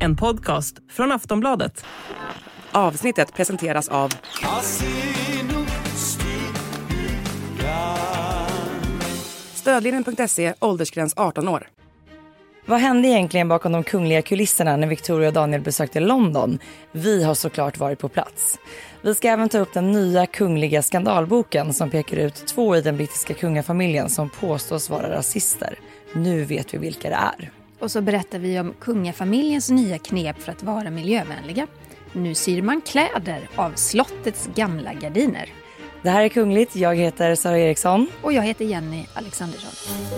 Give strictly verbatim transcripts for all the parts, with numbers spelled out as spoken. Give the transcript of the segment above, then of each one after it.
En podcast från Aftonbladet. Avsnittet presenteras av Stödlinjen punkt se, åldersgräns arton år. Vad hände egentligen bakom de kungliga kulisserna när Victoria och Daniel besökte London? Vi har såklart varit på plats. Vi ska även ta upp den nya kungliga skandalboken som pekar ut två i den brittiska kungafamiljen som påstås vara rasister. Nu vet vi vilka det är. Och så berättar vi om kungafamiljens nya knep för att vara miljövänliga. Nu syr man kläder av slottets gamla gardiner. Det här är Kungligt. Jag heter Sara Eriksson. Och jag heter Jenny Alexandersson.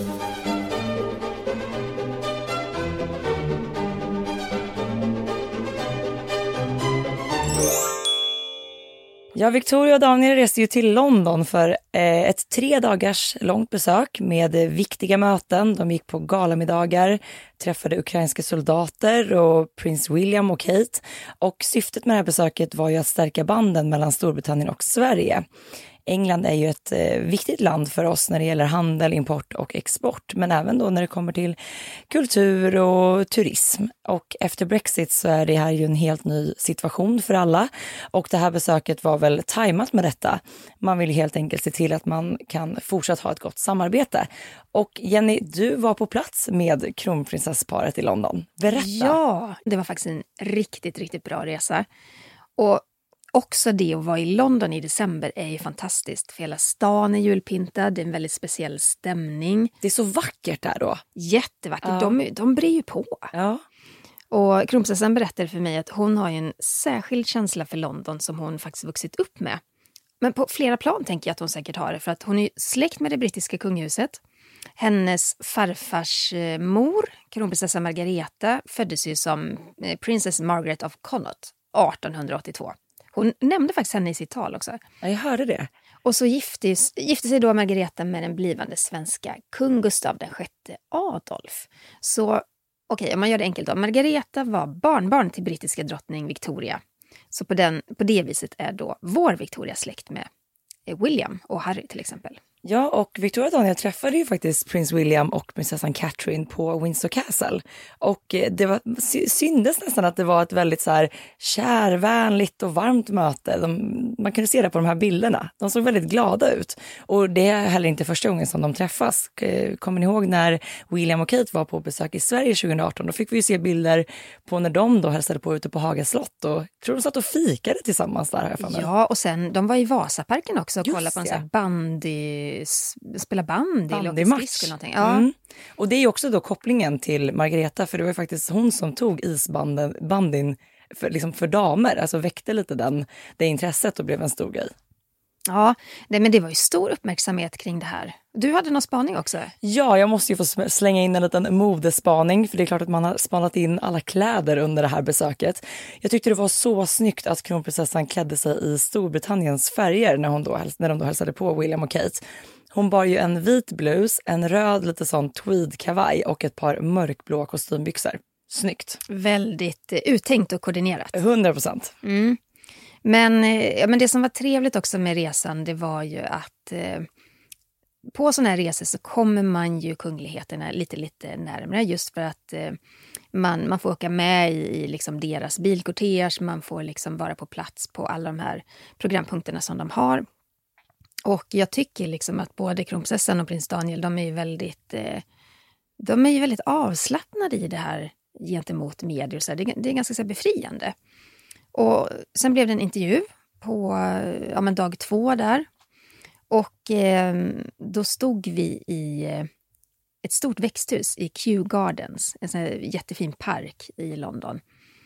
Ja, Victoria och Daniel reste ju till London för eh, ett tre dagars långt besök med eh, viktiga möten. De gick på galamiddagar, träffade ukrainska soldater och prins William och Kate. Och syftet med det här besöket var ju att stärka banden mellan Storbritannien och Sverige. England är ju ett eh, viktigt land för oss när det gäller handel, import och export. Men även då när det kommer till kultur och turism. Och efter Brexit så är det här ju en helt ny situation för alla. Och det här besöket var väl tajmat med detta. Man vill helt enkelt se till att man kan fortsatt ha ett gott samarbete. Och Jenny, du var på plats med kronprinsessparet i London. Berätta! Ja, det var faktiskt en riktigt, riktigt bra resa. Och också det att vara i London i december är ju fantastiskt. För hela stan är julpintad, det är en väldigt speciell stämning. Det är så vackert där då. Jättevackert, Ja. de, de brer ju på. Ja. Och kronprinsessan berättade för mig att hon har ju en särskild känsla för London som hon faktiskt vuxit upp med. Men på flera plan tänker jag att hon säkert har det. För att hon är släkt med det brittiska kungahuset. Hennes farfars mor, kronprinsessa Margareta, föddes ju som Princess Margaret of Connaught arton åttiotvå. Hon nämnde faktiskt henne i sitt tal också. Ja, jag hörde det. Och så gifte, gifte sig då Margareta med den blivande svenska kung Gustav den sjätte Adolf. Så okej, okay, om man gör det enkelt då. Margareta var barnbarn till brittiska drottning Victoria. Så på, den, på det viset är då vår Victoria släkt med William och Harry till exempel. Ja, och Victoria och Daniel träffade ju faktiskt prins William och prinsessan Catherine på Windsor Castle. Och det var, syndes nästan att det var ett väldigt så här kärvänligt och varmt möte. De, man kunde se det på de här bilderna. De såg väldigt glada ut. Och det är heller inte första gången som de träffas. Kommer ni ihåg när William och Kate var på besök i Sverige tjugo arton? Då fick vi ju se bilder på när de då hälsade på ute på Haga slott. Och jag tror de satt och fikade tillsammans där. Här framme. Ja, och sen de var i Vasaparken också och kollade på en ja. sån här bandy... spela bandy eller match. Eller någonting. Ja. Mm. Och det är ju också då kopplingen till Margareta, för det var ju faktiskt hon som tog isbanden bandin för, liksom för damer, alltså väckte lite den, det intresset och blev en stor grej. Ja, det, men det var ju stor uppmärksamhet kring det här. Du hade någon spaning också? Ja, jag måste ju få slänga in en liten modespaning, för det är klart att man har spanat in alla kläder under det här besöket. Jag tyckte det var så snyggt att kronprinsessan klädde sig i Storbritanniens färger när, hon då, när de då hälsade på William och Kate. Hon bar ju en vit blus, en röd lite sån tweed-kavaj och ett par mörkblå kostymbyxor. Snyggt. Väldigt eh, uttänkt och koordinerat. hundra procent. Mm. Men, eh, ja, men det som var trevligt också med resan, det var ju att eh, på sådana här resor så kommer man ju kungligheterna lite, lite närmare. Just för att eh, man, man får åka med i, i liksom deras bilkortege, man får liksom vara på plats på alla de här programpunkterna som de har. Och jag tycker liksom att både kronprinsessan och prins Daniel, de är ju väldigt, eh, de är ju väldigt avslappnade i det här gentemot medier. Så det, det är ganska så här befriande. Och sen blev det en intervju på ja, men dag två där. Och eh, då stod vi i eh, ett stort växthus i Kew Gardens, en sån här jättefin park i London.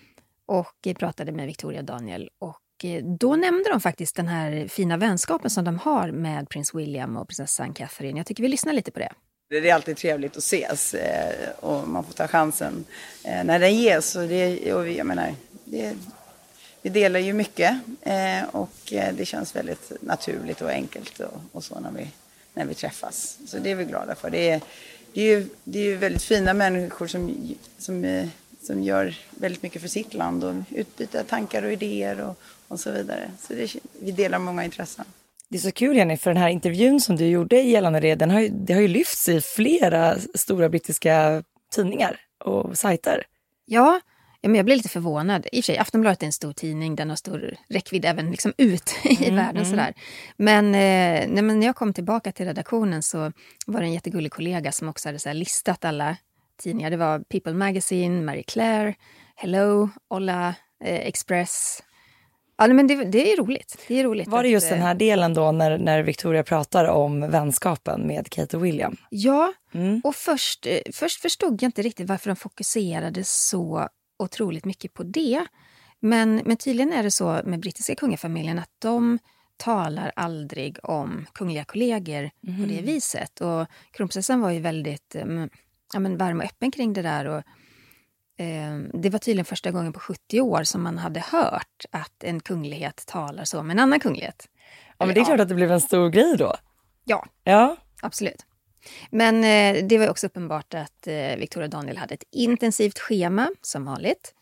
Och eh, pratade med Victoria och Daniel. Och då nämnde de faktiskt den här fina vänskapen som de har med prins William och prinsessan Catherine. Jag tycker vi lyssnar lite på det. Det är alltid trevligt att ses och man får ta chansen när den ges. Och det, och jag menar, det, vi delar ju mycket och det känns väldigt naturligt och enkelt och, och så när vi, när vi träffas. Så det är vi glada för. Det är, det är, ju, det är ju väldigt fina människor som... som som gör väldigt mycket för sitt land och utbyter tankar och idéer och, och så vidare. Så det, vi delar många intressen. Det är så kul, Jenny, för den här intervjun som du gjorde gällande det, den har ju, det har ju lyfts i flera stora brittiska tidningar och sajter. Ja, Ja, men jag blev lite förvånad. I och för sig, Aftonbladet är en stor tidning. Den har stor räckvidd även liksom ut i mm, världen. Mm. Sådär. Men, eh, nej, men när jag kom tillbaka till redaktionen så var det en jättegullig kollega som också hade så här listat alla tidningar. Det var People Magazine, Marie Claire, Hello, Olla, eh, Express. Ja, men det, det är roligt. Det är roligt. Var det just att, den här delen då när, när Victoria pratar om vänskapen med Kate och William? Ja, mm. och först, först förstod jag inte riktigt varför de fokuserade så otroligt mycket på det. Men, men tydligen är det så med brittiska kungafamiljen att de talar aldrig om kungliga kollegor mm. på det viset. Och kronprinsessan var ju väldigt ja, men varm och öppen kring det där. Och, eh, det var tydligen första gången på sjuttio år som man hade hört att en kunglighet talar så med en annan kunglighet. Ja, men det är klart att det blev en stor grej då. Ja, ja. absolut. Men eh, det var också uppenbart att eh, Victoria och Daniel hade ett intensivt schema som vanligt.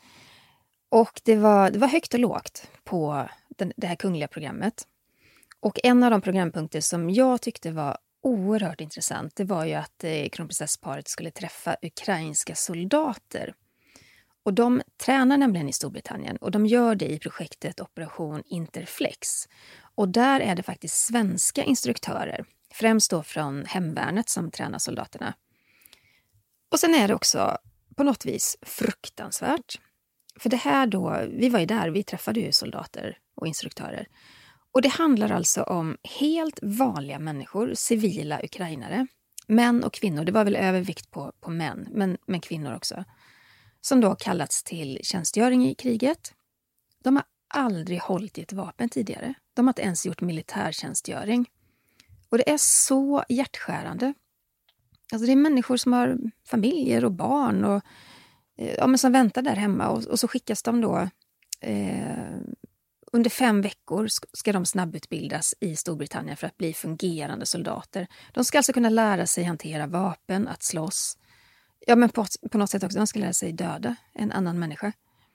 Och det var, det var högt och lågt på den, det här kungliga programmet. Och en av de programpunkter som jag tyckte var oerhört intressant, det var ju att eh, kronprinsessparet skulle träffa ukrainska soldater. Och de tränar nämligen i Storbritannien och de gör det i projektet Operation Interflex. Och där är det faktiskt svenska instruktörer, främst då från hemvärnet som tränar soldaterna. Och sen är det också på något vis fruktansvärt. För det här då, vi var ju där, vi träffade ju soldater och instruktörer. Och det handlar alltså om helt vanliga människor, civila ukrainare. Män och kvinnor, det var väl övervikt på, på män, men, men kvinnor också. Som då kallats till tjänstgöring i kriget. De har aldrig hållit i ett vapen tidigare. De har inte ens gjort militärtjänstgöring. Och det är så hjärtskärande. Alltså det är människor som har familjer och barn och ja, men som väntar där hemma. Och, och så skickas de då eh, under fem veckor ska de snabbutbildas i Storbritannien för att bli fungerande soldater. De ska alltså kunna lära sig hantera vapen, att slåss. Ja, men på, på något sätt också, de ska lära sig döda en annan människa.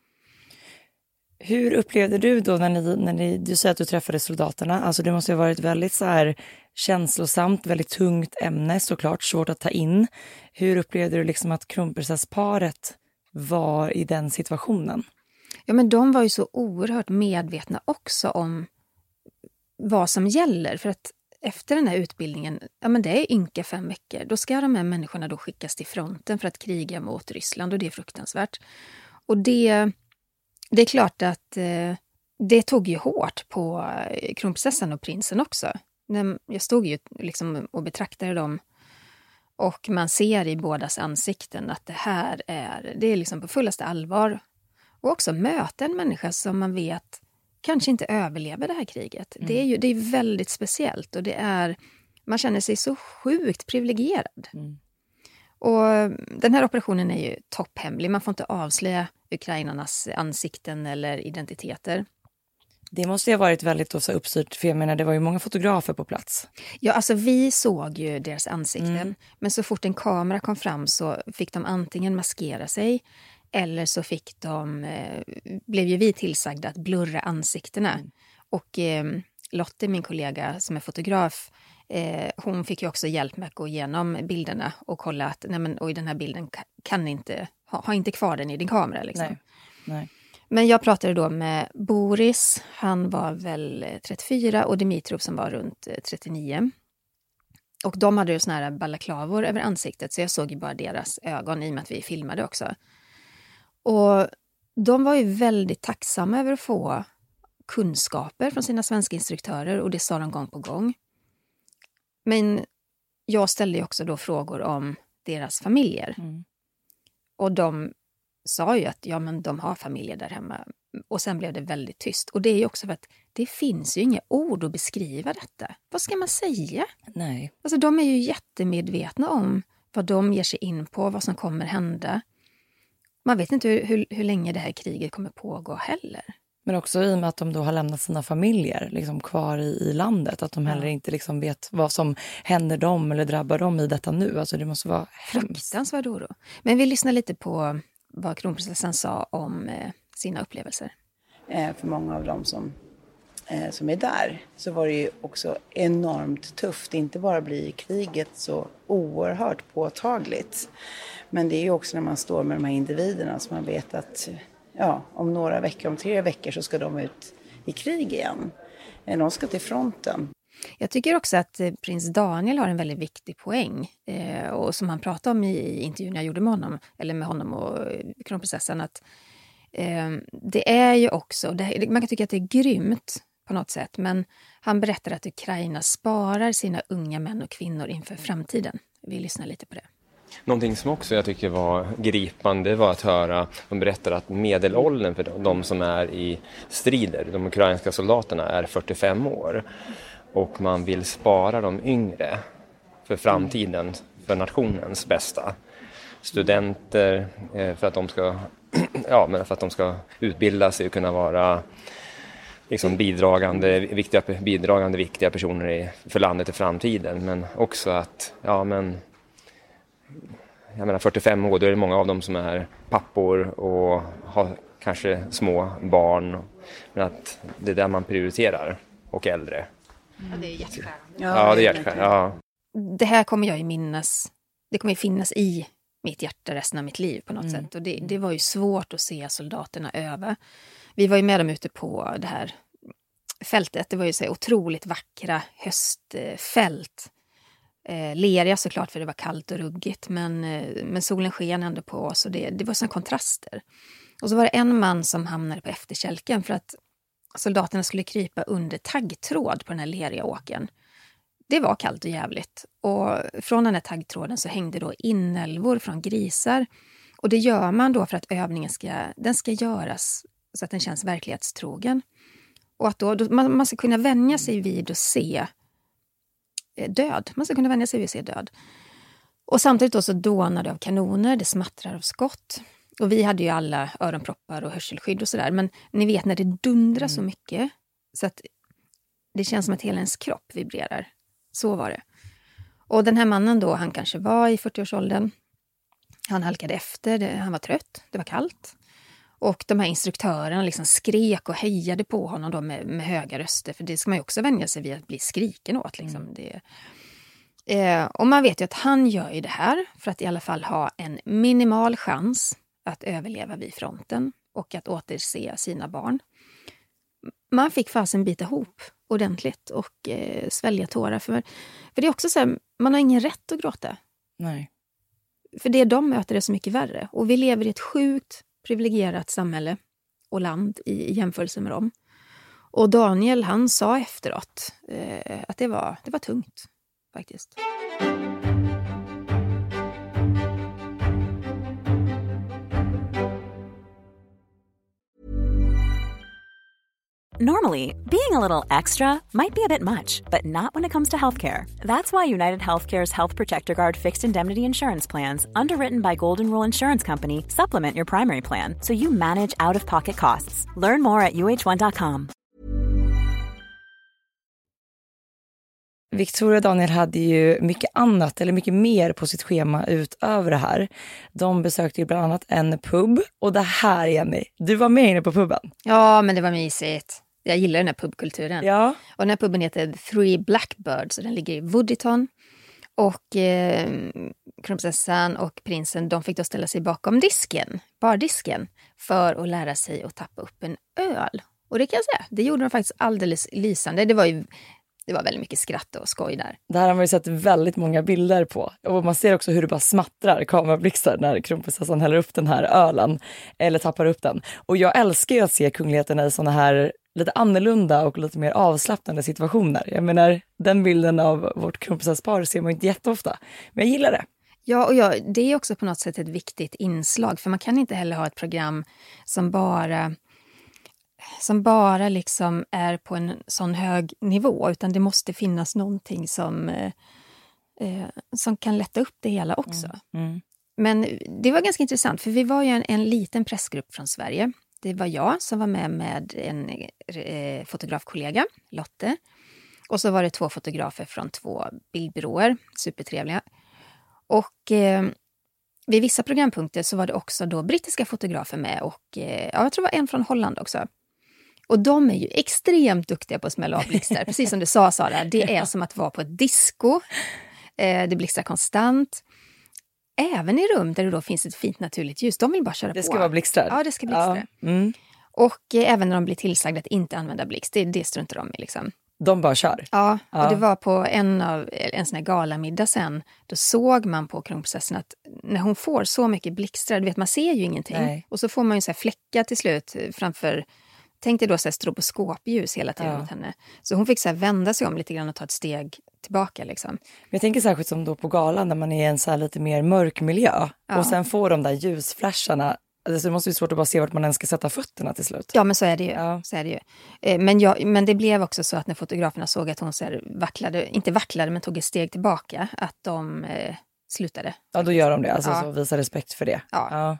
Hur upplevde du då när ni, när ni, du säger att du träffade soldaterna? Alltså det måste ha varit väldigt så här känslosamt, väldigt tungt ämne, såklart svårt att ta in. Hur upplevde du liksom att kronprinsessparet var i den situationen? Ja, men de var ju så oerhört medvetna också om vad som gäller. För att efter den här utbildningen, ja men det är ynka fem veckor. Då ska de här människorna då skickas till fronten för att kriga mot Ryssland och det är fruktansvärt. Och det, det är klart att eh, det tog ju hårt på kronprinsessan och prinsen också. Jag stod ju liksom och betraktade dem och man ser i bådas ansikten att det här är, det är liksom på fullaste allvar. Och också möta en människa som man vet kanske inte överlever det här kriget. Mm. Det är ju det är väldigt speciellt och det är, man känner sig så sjukt privilegierad. Mm. Och den här operationen är ju topphemlig. Man får inte avslöja ukrainarnas ansikten eller identiteter. Det måste ju ha varit väldigt så uppstyrt, för jag menar, det var ju många fotografer på plats. Ja, alltså vi såg ju deras ansikten. Mm. Men så fort en kamera kom fram så fick de antingen maskera sig eller så fick de, eh, blev ju vi tillsagda att blurra ansiktena. Mm. Och eh, Lotte, min kollega som är fotograf, eh, hon fick ju också hjälp med att gå igenom bilderna och kolla att nej men, oj, den här bilden kan inte, ha, ha inte kvar den i din kamera. Liksom. Nej, nej. Men jag pratade då med Boris, han var väl trettiofyra och Dimitrov som var runt trettionio. Och de hade ju såna här balaklavor över ansiktet så jag såg ju bara deras ögon i och med att vi filmade också. Och de var ju väldigt tacksamma över att få kunskaper från sina svenska instruktörer och det sa de gång på gång. Men jag ställde ju också då frågor om deras familjer. Mm. Och de sa ju att ja, men de har familjer där hemma. Och sen blev det väldigt tyst. Och det är ju också för att det finns ju inga ord att beskriva detta. Vad ska man säga? Nej. Alltså de är ju jättemedvetna om vad de ger sig in på, vad som kommer hända. Man vet inte hur, hur, hur länge det här kriget kommer pågå heller. Men också i och med att de då har lämnat sina familjer liksom kvar i, i landet. Att de heller ja. inte liksom vet vad som händer dem eller drabbar dem i detta nu. Alltså det måste vara hemskt. Fruktansvärd oro. Men vi lyssnar lite på vad kronprinsessan sa om eh, sina upplevelser. Eh, för många av dem som, eh, som är där så var det ju också enormt tufft. Inte bara blir kriget så oerhört påtagligt. Men det är ju också när man står med de här individerna som man vet att ja, om några veckor, om tre veckor så ska de ut i krig igen. De ska till fronten. Jag tycker också att prins Daniel har en väldigt viktig poäng. Eh, och som han pratade om i intervjun jag gjorde med honom, eller med honom och kronprinsessan, att eh, det är ju också, det, man kan tycka att det är grymt på något sätt, men han berättar att Ukraina sparar sina unga män och kvinnor inför framtiden. Vi lyssnar lite på det. Någonting som också jag tycker var gripande var att höra, de berättar att medelåldern för de som är i strider, de ukrainska soldaterna, är fyrtiofem år. Och man vill spara de yngre för framtiden, för nationens bästa. Studenter för att de ska, ja, men för att de ska utbilda sig och kunna vara liksom bidragande, viktiga, bidragande viktiga personer i, för landet i framtiden. Men också att, ja men, jag menar fyrtiofem år, då är det många av dem som är pappor och har kanske små barn. Men att det är där man prioriterar, och äldre. Ja, det är hjärtskärande. Ja, det är hjärtskärande, ja. Det här kommer jag ju minnas, det kommer ju finnas i mitt hjärta resten av mitt liv på något mm. sätt. Och det, det var ju svårt att se soldaterna öva. Vi var ju med dem ute på det här fältet. Det var ju så otroligt vackra höstfält. Eh, leriga såklart, för det var kallt och ruggigt. Men, eh, men solen sken ändå på oss, och det, det var såna kontraster. Och så var det en man som hamnade på efterkälken för att soldaterna skulle krypa under taggtråd på den här leriga åken. Det var kallt och jävligt. Och från den här taggtråden så hängde då inälvor från grisar. Och det gör man då för att övningen ska, den ska göras så att den känns verklighetstrogen. Och att då, då man, man ska kunna vänja sig vid att se död. Man ska kunna vänja sig vid att se död. Och samtidigt då så dånar det av kanoner, det smattrar av skott. Och vi hade ju alla öronproppar och hörselskydd och sådär. Men ni vet när det dundrar mm. så mycket så att det känns som att hela ens kropp vibrerar. Så var det. Och den här mannen då, han kanske var i fyrtioårsåldern. Han halkade efter, det, han var trött, det var kallt. Och de här instruktörerna liksom skrek och hejade på honom då med, med höga röster. För det ska man ju också vänja sig vid, att bli skriken åt. Liksom. Mm. Det, eh, och man vet ju att han gör ju det här för att i alla fall ha en minimal chans att överleva vid fronten och att återse sina barn. Man fick fasen bita ihop ordentligt och eh, svälja tårar. För, för det är också så här, man har ingen rätt att gråta. Nej. För det de möter är så mycket värre. Och vi lever i ett sjukt privilegierat samhälle och land i, i jämförelse med dem. Och Daniel, han sa efteråt eh, att det var, det var tungt faktiskt. Normally, being a little extra might be a bit much, but not when it comes to healthcare. That's why United Healthcare's Health Protector Guard fixed indemnity insurance plans, underwritten by Golden Rule Insurance Company, supplement your primary plan so you manage out-of-pocket costs. Learn more at U H one dot com. Victoria och Daniel hade ju mycket annat, eller mycket mer på sitt schema utöver det här. De besökte ju bland annat en pub. Och det här, Jenny, du var med inne på puben. Ja, men det var mysigt. Jag gillar den här pubkulturen. Ja. Och den här puben heter Three Blackbirds, och den ligger i Wooditon. Och eh, kronprinsessan och prinsen, de fick då ställa sig bakom disken, bardisken, för att lära sig att tappa upp en öl. Och det kan jag säga, det gjorde de faktiskt alldeles lysande. Det var ju Det var väldigt mycket skratt och skoj där. Det här har man ju sett väldigt många bilder på. Och man ser också hur det bara smattrar kamerablixtar när kronprinsessan häller upp den här ölen. Eller tappar upp den. Och jag älskar ju att se kungligheterna i såna här lite annorlunda och lite mer avslappnande situationer. Jag menar, den bilden av vårt kronprinsesspar ser man inte jätteofta. Men jag gillar det. Ja, och ja, det är också på något sätt ett viktigt inslag. För man kan inte heller ha ett program som bara... som bara liksom är på en sån hög nivå, utan det måste finnas någonting som, eh, som kan lätta upp det hela också. Mm. Mm. Men det var ganska intressant, för vi var ju en, en liten pressgrupp från Sverige. Det var jag som var med med en eh, fotografkollega, Lotte. Och så var det två fotografer från två bildbyråer, supertrevliga. Och eh, vid vissa programpunkter så var det också då brittiska fotografer med, och eh, ja, jag tror det var en från Holland också. Och de är ju extremt duktiga på att smälla av blixtar. Precis som du sa, Sara. Det är som att vara på ett disco. Eh, det blixtar konstant. även i rum där det då finns ett fint naturligt ljus. De vill bara köra på. Det ska vara blixtrar. Ja, det ska blixtra. Ja. Mm. Och eh, även när de blir tillsagda att inte använda blixt, det, det struntar de i liksom. De bara kör. Ja, ja, och det var på en av en sån här galamiddag sen, då såg man på kronprinsessan att när hon får så mycket blixtrar, du vet man ser ju ingenting. Nej. Och så får man ju så här fläckar till slut framför, tänk dig då så här stroboskopljus hela tiden ja. mot henne. Så hon fick så här vända sig om lite grann och ta ett steg tillbaka liksom. Men jag tänker särskilt som då på galan när man är i en så här lite mer mörk miljö Ja. och sen får de där ljusflasharna. Alltså det måste ju svårt att bara se vart man ens ska sätta fötterna till slut. Ja, men så är det ju. Ja. Så är det ju. Eh, Men, jag, men det blev också så att när fotograferna såg att hon så här vacklade, inte vacklade men tog ett steg tillbaka, att de eh, slutade. Ja, då gör de det. Alltså Ja. så visa respekt för det. Ja. Ja.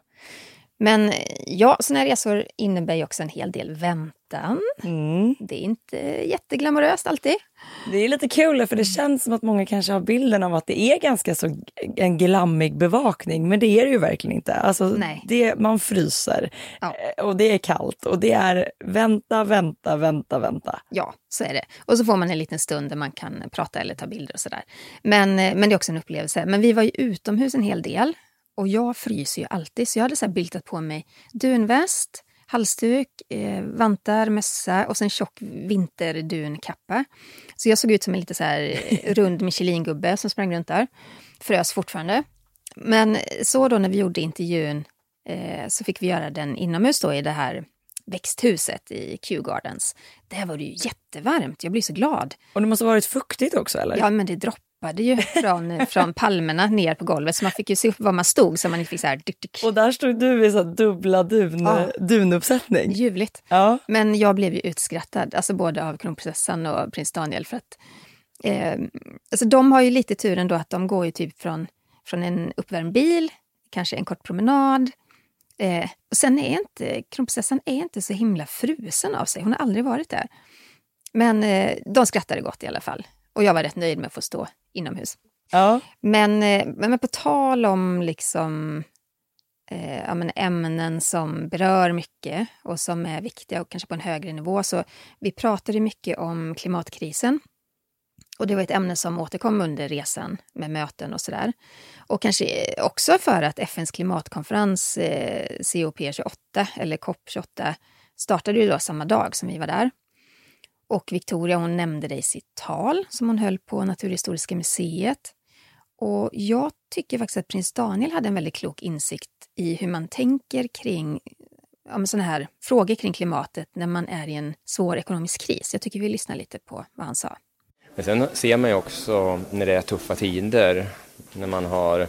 Men ja, såna här resor innebär ju också en hel del väntan. Mm. Det är inte jätteglamoröst alltid. Det är lite kul för det känns som att många kanske har bilden av att det är ganska så en glammig bevakning, men det är det ju verkligen inte. Alltså, Nej. det, man fryser Ja. och det är kallt och det är vänta, vänta, vänta, vänta. Ja, så är det. Och så får man en liten stund där man kan prata eller ta bilder och sådär. Men, men det är också en upplevelse. Men vi var ju utomhus en hel del. Och jag fryser ju alltid, så jag hade så här bildat på mig dunväst, halsduk, eh, vantar, mössa och sen tjock vinterdunkappa. Så jag såg ut som en lite så här rund Michelin-gubbe som sprang runt där. Frös fortfarande. Men så då när vi gjorde intervjun eh, så fick vi göra den inomhus då i det här växthuset i Kew Gardens. Där var det ju jättevarmt, jag blev så glad. Och det måste ha varit fuktigt också, eller? Ja, men det droppade ju från, från palmerna ner på golvet. Så man fick ju se upp var man stod så man inte fick så här... Dyk, dyk. Och där stod du i så här dubbla dun, Ja. dunuppsättning. Ljuvligt. Ja. Men jag blev ju utskrattad, alltså både av kronprinsessan och prins Daniel. För att, eh, alltså de har ju lite turen då att de går ju typ från, från en uppvärmd bil, kanske en kort promenad. Eh, och sen är inte, kronprinsessan är inte så himla frusen av sig. Hon har aldrig varit där. Men eh, de skrattade gott i alla fall. Och jag var rätt nöjd med att få stå inomhus. Ja. Men, eh, men på tal om liksom, eh, ja, men ämnen som berör mycket och som är viktiga och kanske på en högre nivå. Så vi pratade mycket om klimatkrisen. Och det var ett ämne som återkom under resan med möten och sådär. Och kanske också för att F N:s klimatkonferens eh, C O P tjugoåtta eller C O P tjugoåtta startade ju då samma dag som vi var där. Och Victoria, hon nämnde det i sitt tal som hon höll på Naturhistoriska museet. Och jag tycker faktiskt att prins Daniel hade en väldigt klok insikt i hur man tänker kring ja, sådana här frågor kring klimatet när man är i en svår ekonomisk kris. Jag tycker vi lyssnar lite på vad han sa. Men sen ser man ju också när det är tuffa tider, när man har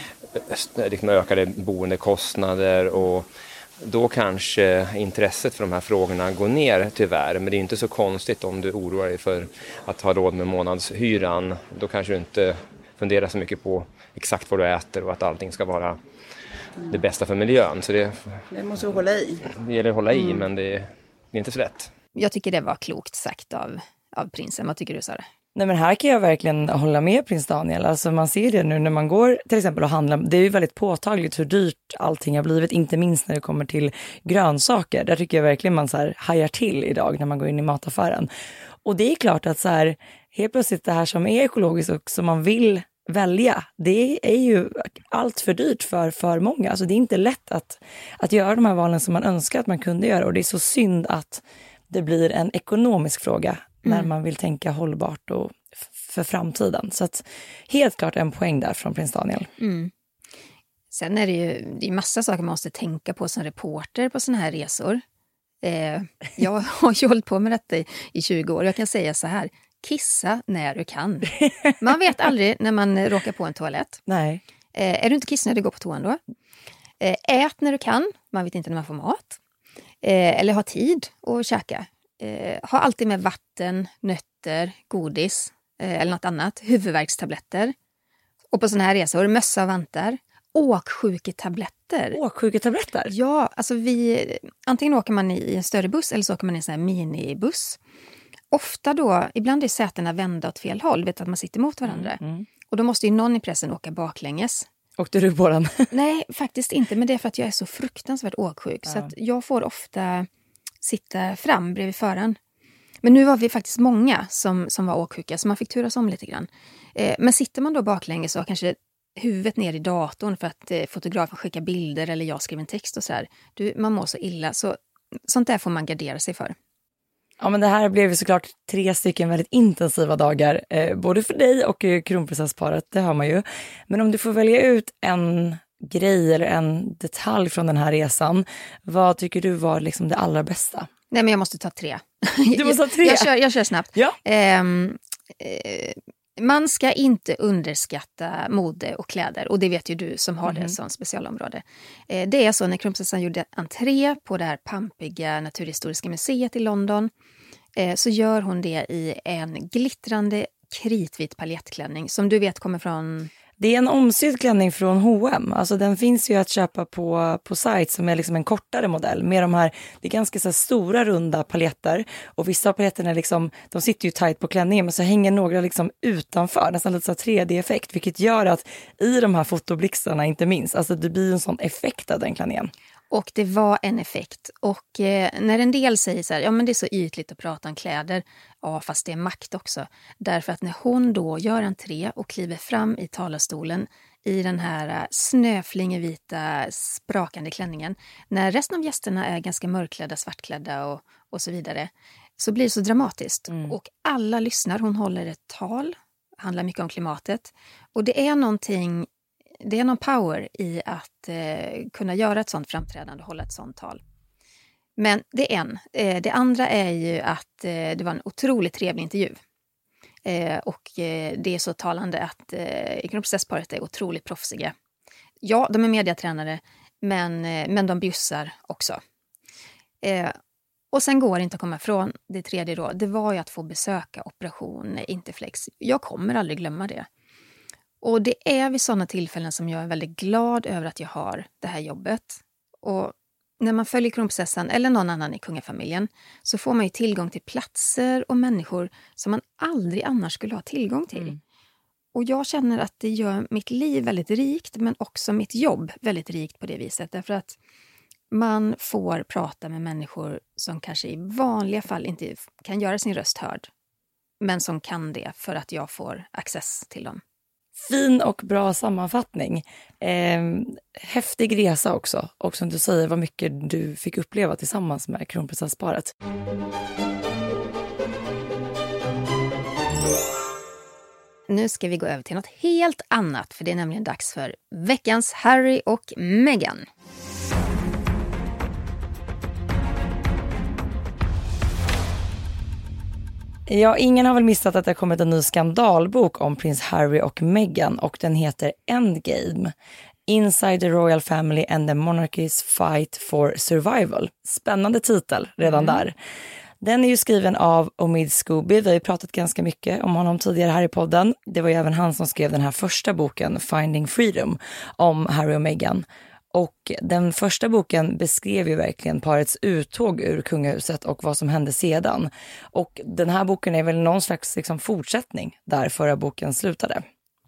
liksom ökade boendekostnader och då kanske intresset för de här frågorna går ner tyvärr. Men det är inte så konstigt om du oroar dig för att ha råd med månadshyran. Då kanske du inte funderar så mycket på exakt vad du äter och att allting ska vara det bästa för miljön. Så det, Det måste du hålla i. det gäller att hålla i, men det, det är inte så lätt. Jag tycker det var klokt sagt av, av prinsen. Vad tycker du, Sara? Nej, men här kan jag verkligen hålla med prins Daniel. Alltså man ser det nu när man går till exempel och handlar. Det är ju väldigt påtagligt hur dyrt allting har blivit, inte minst när det kommer till grönsaker. Där tycker jag verkligen man så här hajar till idag när man går in i mataffären. Och det är klart att så här, helt plötsligt det här som är ekologiskt och som man vill välja, det är ju allt för dyrt för för många. Alltså det är inte lätt att, att göra de här valen som man önskar att man kunde göra. Och det är så synd att det blir en ekonomisk fråga när mm. man vill tänka hållbart och f- för framtiden. Så att helt klart en poäng där från prins Daniel. Mm. Sen är det ju det är massa saker man måste tänka på som reporter på såna här resor. Eh, jag har ju hållit på med detta i, i tjugo år. Jag kan säga så här, kissa när du kan. Man vet aldrig när man råkar på en toalett. Nej. Eh, är du inte kissnödig, gå på toan då. Eh, ät när du kan. Man vet inte när man får mat. Eh, eller ha tid att käka. Eh, ha alltid med vatten, nötter, godis eh, eller något annat. Huvudvärkstabletter. Och på såna här resor, mössa och vantar. Åksjuketabletter. Åksjuketabletter? Ja, alltså vi... Antingen åker man i en större buss eller så åker man i en sån här minibuss. Ofta då, ibland är sätena vända åt fel håll. Vet att man sitter mot varandra. Mm, mm. Och då måste ju någon i pressen åka baklänges. Åkte du på den? Nej, faktiskt inte. Men det är för att jag är så fruktansvärt åksjuk. Ja. Så att jag får ofta sitta fram bredvid föraren. Men nu var vi faktiskt många som, som var åksjuka. Så man fick turas om lite grann. Eh, men sitter man då baklänges och har kanske huvudet ner i datorn för att eh, fotografen skickar bilder eller jag skriver en text och så här. Du, man mår så illa, så sånt där får man gardera sig för. Ja, men det här blev ju såklart tre stycken väldigt intensiva dagar, eh, både för dig och eh, kronprinsessparet, det hör man ju. Men om du får välja ut en grej eller en detalj från den här resan, vad tycker du var liksom det allra bästa? Nej, men jag måste ta tre. Du måste ta tre? jag, jag, kör, jag kör snabbt. Ja. Eh, eh, man ska inte underskatta mode och kläder, och det vet ju du som har mm. det som specialområde. Eh, det är så när kronprinsessan gjorde entré på det här pampiga Naturhistoriska museet i London, eh, så gör hon det i en glittrande kritvit paljettklänning som du vet kommer från... Det är en omsydd klänning från H och M. Alltså den finns ju att köpa på, på sajt som är liksom en kortare modell. Med de här, det är ganska så här stora runda paljetter. Och vissa av paletterna liksom, de sitter ju tajt på klänningen, men så hänger några liksom utanför. Nästan lite så tre D-effekt. Vilket gör att i de här fotoblixtarna inte minst, alltså det blir en sån effekt av den klänningen. Och det var en effekt. Och eh, när en del säger så här, ja men det är så ytligt att prata om kläder. Ja, fast det är makt också. Därför att när hon då gör entré och kliver fram i talarstolen i den här snöflingevita sprakande klänningen. När resten av gästerna är ganska mörkklädda, svartklädda och, och så vidare. Så blir det så dramatiskt. Mm. Och alla lyssnar. Hon håller ett tal. Handlar mycket om klimatet. Och det är någonting... Det är någon power i att eh, kunna göra ett sånt framträdande och hålla ett sånt tal. Men det är en. Eh, det andra är ju att eh, det var en otroligt trevlig intervju. Eh, och eh, det är så talande att eh, kronprinsessparet är otroligt proffsiga. Ja, de är mediatränare, men, eh, men de bjussar också. Eh, och sen går det inte att komma ifrån det tredje då. Det var ju att få besöka Operation Interflex. Jag kommer aldrig glömma det. Och det är vid sådana tillfällen som jag är väldigt glad över att jag har det här jobbet. Och när man följer kronprinsessan eller någon annan i kungafamiljen så får man ju tillgång till platser och människor som man aldrig annars skulle ha tillgång till. Mm. Och jag känner att det gör mitt liv väldigt rikt, men också mitt jobb väldigt rikt på det viset. Därför att man får prata med människor som kanske i vanliga fall inte kan göra sin röst hörd. Men som kan det för att jag får access till dem. Fin och bra sammanfattning. Eh, häftig resa också. Och som du säger, vad mycket du fick uppleva tillsammans med kronprinsessparet. Nu ska vi gå över till något helt annat. För det är nämligen dags för veckans Harry och Meghan. Ja, ingen har väl missat att det har kommit en ny skandalbok om prins Harry och Meghan, och den heter Endgame. Inside the Royal Family and the Monarchy's Fight for Survival. Spännande titel redan mm. där. Den är ju skriven av Omid Scobie. Vi har ju pratat ganska mycket om honom tidigare här i podden. Det var ju även han som skrev den här första boken, Finding Freedom, om Harry och Meghan. Och den första boken beskrev ju verkligen parets uttåg ur kungahuset och vad som hände sedan. Och den här boken är väl någon slags liksom fortsättning där förra boken slutade.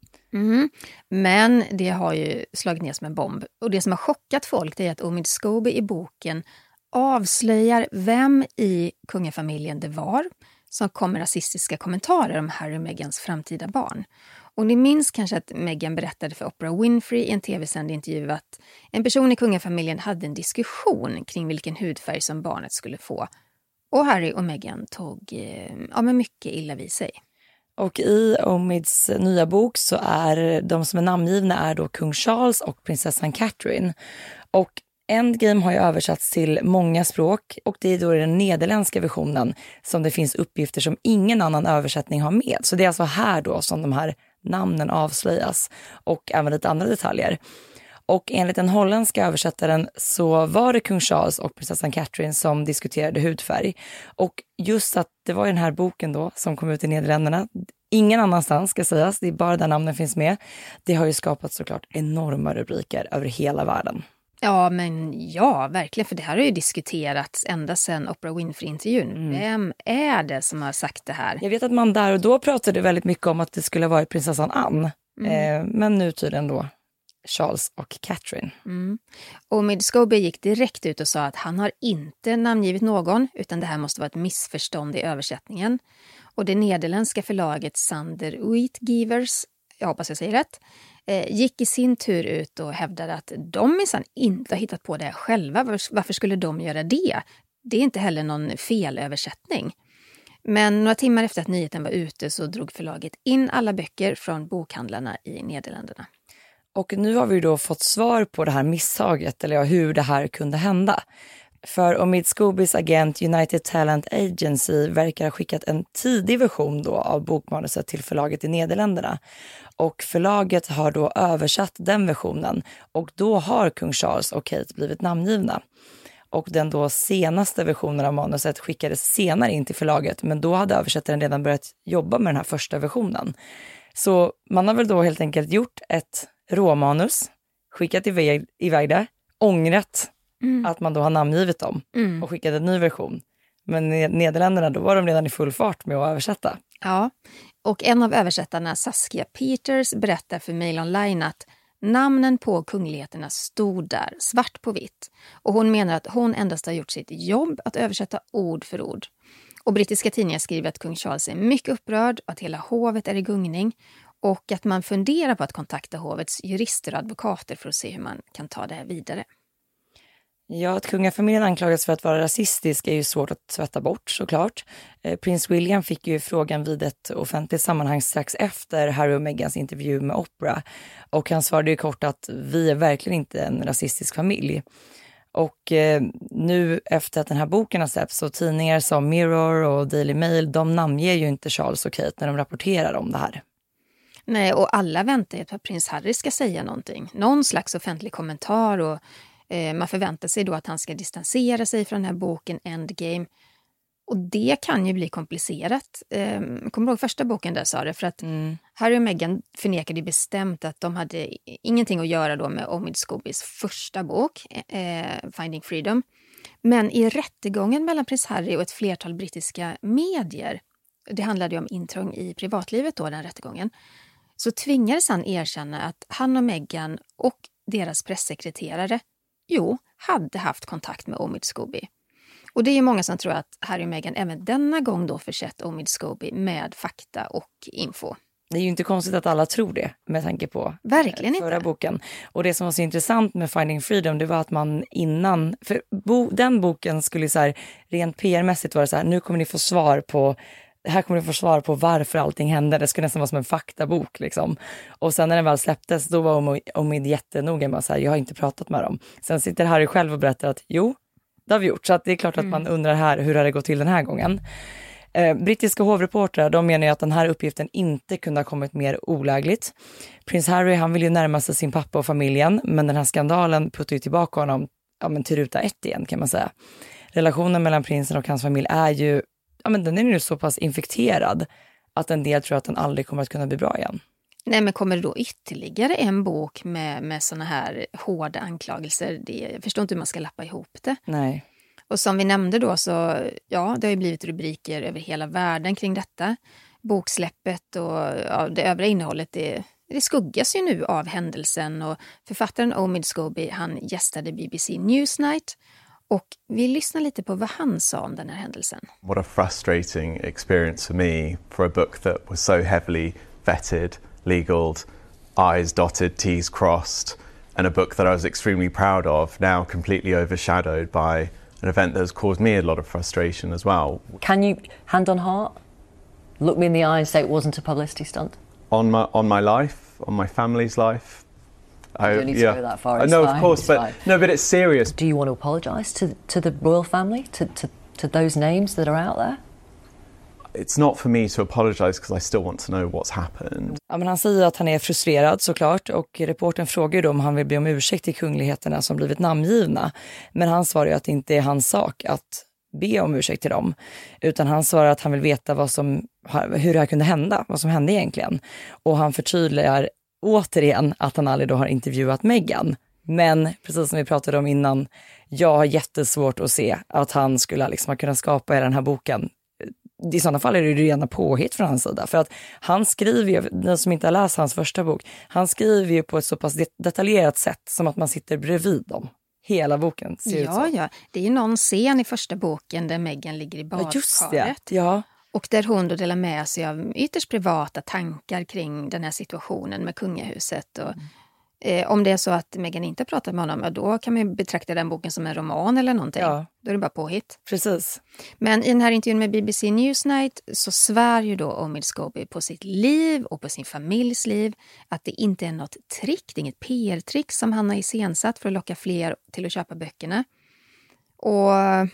Mm. Men det har ju slagit ner som en bomb. Och det som har chockat folk är att Omid Scobie i boken avslöjar vem i kungafamiljen det var som kom med rasistiska kommentarer om Harry och Meghans framtida barn. Och ni minns kanske att Meghan berättade för Oprah Winfrey i en tv-sänd intervju att en person i kungafamiljen hade en diskussion kring vilken hudfärg som barnet skulle få. Och Harry och Meghan tog eh, ja, men mycket illa vid sig. Och i Omids nya bok så är de som är namngivna är då kung Charles och prinsessan Catherine. Och Endgame har ju översatts till många språk, och det är då den nederländska versionen som det finns uppgifter som ingen annan översättning har med. Så det är alltså här då som de här namnen avslöjas, och även lite andra detaljer. Och enligt den holländska översättaren så var det kung Charles och prinsessan Catherine som diskuterade hudfärg. Och just att det var den här boken då som kom ut i Nederländerna, ingen annanstans ska sägas, det är bara där namnen finns med. Det har ju skapat såklart enorma rubriker över hela världen. Ja, men ja, verkligen. För det här har ju diskuterats ända sedan Oprah Winfrey-intervjun. Mm. Vem är det som har sagt det här? Jag vet att man där och då pratade väldigt mycket om att det skulle vara prinsessan Anne. Mm. Eh, men nu tydligen då Charles och Catherine. Mm. Och Omid Scobie gick direkt ut och sa att han har inte namngivit någon, utan det här måste vara ett missförstånd i översättningen. Och det nederländska förlaget Sander Uitgivers, jag hoppas jag säger rätt, eh, gick i sin tur ut och hävdade att de minsann inte har hittat på det här själva. Varför, varför skulle de göra det? Det är inte heller någon felöversättning. Men några timmar efter att nyheten var ute så drog förlaget in alla böcker från bokhandlarna i Nederländerna. Och nu har vi då fått svar på det här misstaget, eller ja, hur det här kunde hända. För Omid Scobys agent United Talent Agency verkar ha skickat en tidig version då av bokmanuset till förlaget i Nederländerna. Och förlaget har då översatt den versionen och då har kung Charles och Kate blivit namngivna. Och den då senaste versionen av manuset skickades senare in till förlaget, men då hade översättaren redan börjat jobba med den här första versionen. Så man har väl då helt enkelt gjort ett råmanus, skickat iväg, iväg det, ångrat mm. att man då har namngivit dem mm. och skickat en ny version. Men i Nederländerna då var de redan i full fart med att översätta. Ja, och en av översättarna, Saskia Peters, berättar för Mail Online att namnen på kungligheterna stod där, svart på vitt. Och hon menar att hon endast har gjort sitt jobb att översätta ord för ord. Och brittiska tidningar skriver att kung Charles är mycket upprörd, att hela hovet är i gungning och att man funderar på att kontakta hovets jurister och advokater för att se hur man kan ta det här vidare. Ja, att kungafamiljen anklagas för att vara rasistisk är ju svårt att tvätta bort såklart. Eh, Prins William fick ju frågan vid ett offentligt sammanhang strax efter Harry och Meghans intervju med Oprah. Och han svarade ju kort att vi är verkligen inte en rasistisk familj. Och eh, nu efter att den här boken har släppts så tidningar som Mirror och Daily Mail, de namnger ju inte Charles och Kate när de rapporterar om det här. Nej, och alla väntar ju på att prins Harry ska säga någonting. Någon slags offentlig kommentar och eh, man förväntar sig då att han ska distansera sig från den här boken Endgame. Och det kan ju bli komplicerat. Eh, kommer du ihåg första boken där, sa det? För att mm. Harry och Meghan förnekade bestämt att de hade ingenting att göra då med Omid Scobys första bok, eh, Finding Freedom. Men i rättegången mellan prins Harry och ett flertal brittiska medier, det handlade ju om intrång i privatlivet då, den rättegången, så tvingades han erkänna att han och Meghan och deras pressekreterare, jo, hade haft kontakt med Omid Scobie. Och det är ju många som tror att Harry och Meghan även denna gång då försett Omid Scobie med fakta och info. Det är ju inte konstigt att alla tror det med tanke på Verkligen förra inte. boken. Och det som var så intressant med Finding Freedom, det var att man innan, för bo, den boken skulle så här, rent P R-mässigt vara så här, nu kommer ni få svar på, här kommer ni få svar på varför allting hände. Det skulle nästan vara som en faktabok liksom. Och sen när den väl släpptes, då var Omid jättenoga med så här, jag har inte pratat med dem. Sen sitter Harry själv och berättar att jo, det har vi gjort. Så att det är klart att man undrar här, hur har det gått till den här gången? Eh, brittiska hovreportrar, de menar ju att den här uppgiften inte kunde ha kommit mer olägligt. Prins Harry, han vill ju närma sig sin pappa och familjen, men den här skandalen puttar ju tillbaka honom ja, men till ruta ett igen kan man säga. Relationen mellan prinsen och hans familj är ju, ja men den är ju så pass infekterad att en del tror att den aldrig kommer att kunna bli bra igen. Nej, men kommer det då ytterligare en bok med, med såna här hårda anklagelser? Det, jag förstår inte hur man ska lappa ihop det. Nej. Och som vi nämnde då så, ja, det har ju blivit rubriker över hela världen kring detta. Boksläppet och ja, det övriga innehållet, det, det skuggas ju nu av händelsen. Och författaren Omid Scobie, han gästade B B C Newsnight. Och vi lyssnar lite på vad han sa om den här händelsen. What a frustrating experience for me for a book that was so heavily vetted, legaled, I's dotted, T's crossed, and a book that I was extremely proud of, now completely overshadowed by an event that has caused me a lot of frustration as well. Can you, hand on heart, look me in the eye and say it wasn't a publicity stunt? On my on my life, on my family's life. You I don't need yeah. to go that far. I It's know, fine, of course, it's but fine. no, but it's serious. Do you want to apologise to to the royal family, to, to to those names that are out there? It's not for me to apologise because I still want to know what's happened. Ja, men han säger att han är frustrerad såklart och reporten frågar ju då om han vill be om ursäkt till kungligheterna som blivit namngivna. Men han svarar ju att det inte är hans sak att be om ursäkt till dem. Utan han svarar att han vill veta vad som, hur det här kunde hända, vad som hände egentligen. Och han förtydligar återigen att han aldrig då har intervjuat Meghan. Men precis som vi pratade om innan, jag har jättesvårt att se att han skulle liksom ha kunnat skapa hela den här boken. I sådana fall är det ju rena påhitt från hans sida. För att han skriver ju, den som inte har läst hans första bok, han skriver ju på ett så pass det- detaljerat sätt som att man sitter bredvid dem. Hela boken ser Ja, ut så. ja. Det är ju någon scen i första boken där Meghan ligger i badkaret. Ja, just det. Ja. Och där hon då delar med sig av ytterst privata tankar kring den här situationen med kungahuset. Och, mm. eh, om det är så att Meghan inte pratar med honom, ja, då kan man betrakta den boken som en roman eller någonting. Ja. Då är det bara påhitt. Precis. Men i den här intervjun med B B C Newsnight så svär ju då Omid Scobie på sitt liv och på sin familjs liv att det inte är något trick, det är inget P R-trick som han har iscensatt för att locka fler till att köpa böckerna. Och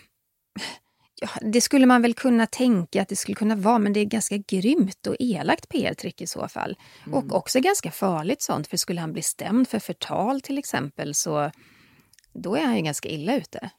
ja, det skulle man väl kunna tänka att det skulle kunna vara, men det är ganska grymt och elakt P R-trick i så fall. Mm. Och också ganska farligt sånt, för skulle han bli stämd för förtal till exempel, så då är han ju ganska illa ute.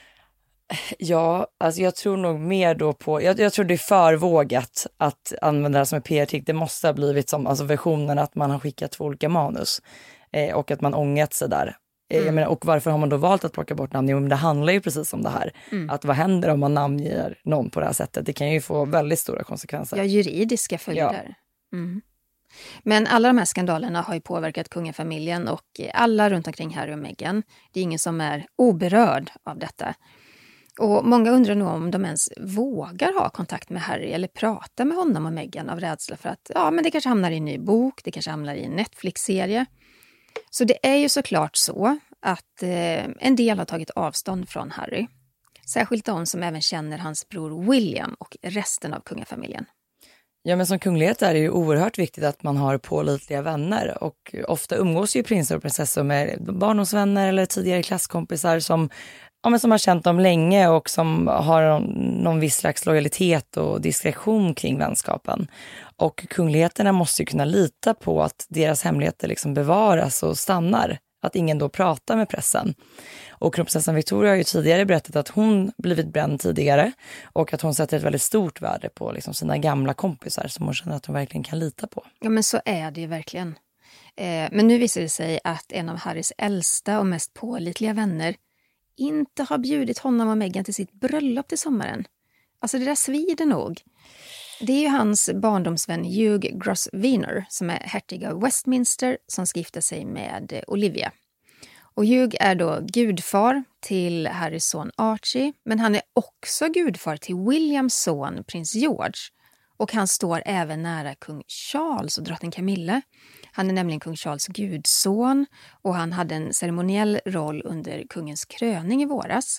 Ja, alltså jag tror nog mer då på, jag, jag tror det är förvågat att använda det som ett P R-trick. Det måste ha blivit som alltså versionen att man har skickat två olika manus eh, och att man ångat sig där. Mm. Jag menar, och varför har man då valt att plocka bort namn? Jo, men det handlar ju precis om det här. Mm. Att vad händer om man namnger någon på det här sättet? Det kan ju få väldigt stora konsekvenser. Ja, juridiska följder. Ja. Mm. Men alla de här skandalerna har ju påverkat kungafamiljen och alla runt omkring Harry och Meghan. Det är ingen som är oberörd av detta. Och många undrar nog om de ens vågar ha kontakt med Harry eller prata med honom och Meghan av rädsla för att ja, men det kanske hamnar i en ny bok, det kanske hamnar i en Netflix-serie. Så det är ju såklart så att eh, en del har tagit avstånd från Harry. Särskilt de som även känner hans bror William och resten av kungafamiljen. Ja, men som kunglighet är det ju oerhört viktigt att man har pålitliga vänner. Och ofta umgås ju prinsar och prinsessor med barndomsvänner eller tidigare klasskompisar som, ja, men som har känt dem länge och som har någon, någon viss slags lojalitet och diskretion kring vänskapen. Och kungligheterna måste ju kunna lita på att deras hemligheter liksom bevaras och stannar. Att ingen då pratar med pressen. Och kronprinsessan Victoria har ju tidigare berättat att hon blivit bränd tidigare. Och att hon sätter ett väldigt stort värde på liksom sina gamla kompisar som hon känner att hon verkligen kan lita på. Ja, men så är det ju verkligen. Eh, men nu visar det sig att en av Harrys äldsta och mest pålitliga vänner inte har bjudit honom och Meghan till sitt bröllop till sommaren. Alltså det där svider nog. Det är ju hans barndomsvän Hugh Grosvenor som är hertig av Westminster som ska gifta sig med Olivia. Och Hugh är då gudfar till Harrys son Archie, men han är också gudfar till Williams son prins George. Och han står även nära kung Charles och drottning Camilla. Han är nämligen kung Charles gudson och han hade en ceremoniell roll under kungens kröning i våras.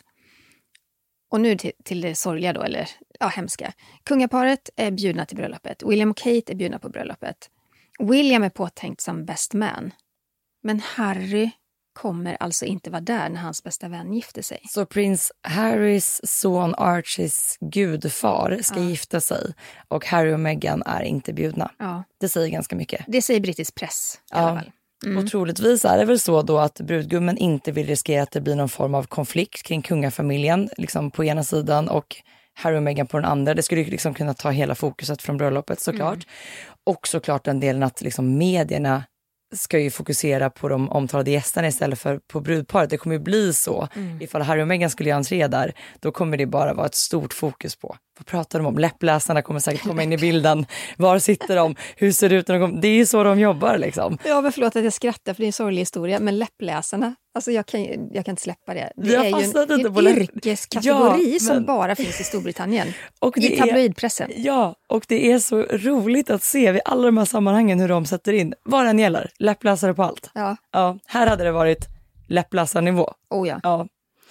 Och nu till, till det sorgliga då, eller ja, hemska. Kungaparet är bjudna till bröllopet. William och Kate är bjudna på bröllopet. William är påtänkt som best man. Men Harry kommer alltså inte vara där när hans bästa vän gifter sig. Så prins Harrys son Archies gudfar ska ja. gifta sig och Harry och Meghan är inte bjudna. Ja. Det säger ganska mycket. Det säger brittisk press i ja. alla fall. Mm. Och troligtvis är det väl så då att brudgummen inte vill riskera att det blir någon form av konflikt kring kungafamiljen liksom på ena sidan och Harry och Meghan på den andra. Det skulle liksom kunna ta hela fokuset från bröllopet såklart. Mm. Och såklart den delen att liksom medierna ska ju fokusera på de omtalade gästerna istället för på brudparet. Det kommer ju bli så. Mm. Ifall Harry och Meghan skulle göra entré där, då kommer det bara vara ett stort fokus på. Vad pratar de om? Läppläsarna kommer säkert komma in i bilden. Var sitter de? Hur ser det ut när de kommer? Det är ju så de jobbar liksom. Ja, men förlåt att jag skrattar för det är en sorglig historia. Men läppläsarna, alltså jag kan, jag kan inte släppa det. Det jag är ju en, en på yrkeskategori ja, men... som bara finns i Storbritannien. Och i tabloidpressen. Är, ja, och det är så roligt att se vid alla de här sammanhangen hur de sätter in. Vad den gäller, läppläsare på allt. Ja. Ja, här hade det varit läppläsarnivå. Oh ja. Ja.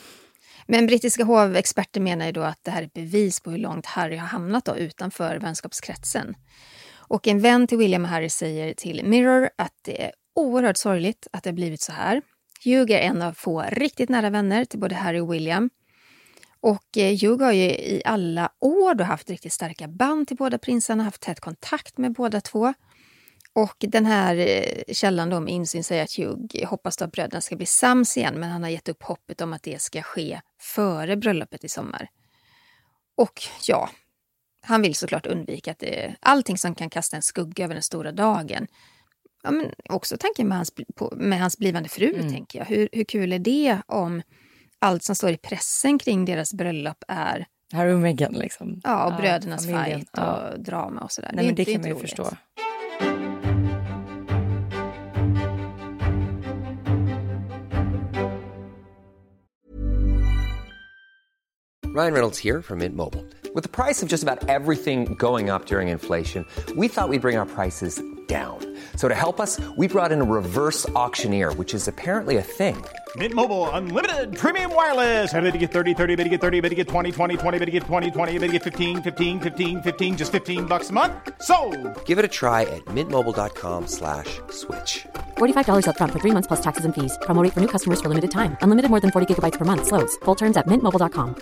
Men brittiska hovexperter menar ju då att det här är ett bevis på hur långt Harry har hamnat då utanför vänskapskretsen. Och en vän till William och Harry säger till Mirror att det är oerhört sorgligt att det har blivit så här. Hugh är en av få riktigt nära vänner till både Harry och William. Och Hugh har ju i alla år då haft riktigt starka band till båda prinsarna, haft tät kontakt med båda två. Och den här källan då med insyn säger att Hugh hoppas att bröderna ska bli sams igen, men han har gett upp hoppet om att det ska ske före bröllopet i sommar. Och ja, han vill såklart undvika att det är allting som kan kasta en skugga över den stora dagen. Ja, men också tanken med hans, på, med hans blivande fru, mm. tänker jag. Hur, hur kul är det om allt som står i pressen kring deras bröllop är Harry och Meghan liksom. Ja, och brödernas ja, fight och ja. drama och sådär. Nej, det, men det, det kan man ju förstå. Ryan Reynolds here from Mint Mobile. With the price of just about everything going up during inflation, we thought we'd bring our prices down. So to help us, we brought in a reverse auctioneer, which is apparently a thing. Mint Mobile Unlimited Premium Wireless. How to get thirty, thirty, how to get thirty, how to get twenty, twenty, twenty, how to get twenty, twenty, how to get fifteen, fifteen, fifteen, fifteen, just fifteen bucks a month? Sold! Give it a try at mintmobile.com slash switch. forty-five dollars up front for three months plus taxes and fees. Promo rate for new customers for limited time. Unlimited more than forty gigabytes per month. Slows full terms at mint mobile dot com.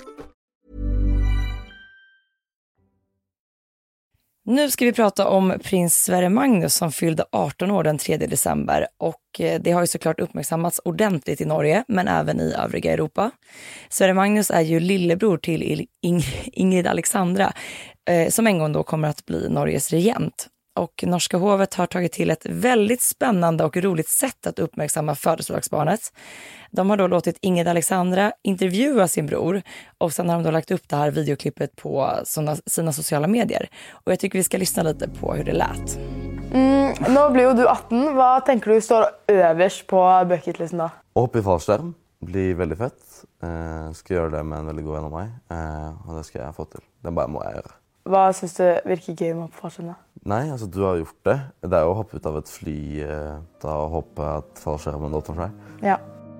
Nu ska vi prata om prins Sverre Magnus som fyllde arton år den tredje december och det har ju såklart uppmärksammats ordentligt i Norge men även i övriga Europa. Sverre Magnus är ju lillebror till Ing- Ingrid Alexandra eh, som en gång då kommer att bli Norges regent. Och norska hovet har tagit till ett väldigt spännande och roligt sätt att uppmärksamma födelsedagsbarnet. De har då låtit Ingrid Alexandra intervjua sin bror och sen har de då lagt upp det här videoklippet på såna, sina sociala medier. Och jag tycker vi ska lyssna lite på hur det lät. Mm, nu blir ju du arton. Vad tänker du står överst på bucketlisten då? Hopp i fallskärm blir väldigt fett. Eh, ska göra det med en väldigt god vän av mig. Eh, och det ska jag få till. Det bara må jag göra. Vad syns du virker gøy med fallskärm? Nej, alltså du har gjort det. Det är att hoppa ut av ett fly eh, och hoppa att fallskärmen åt sig. Ja.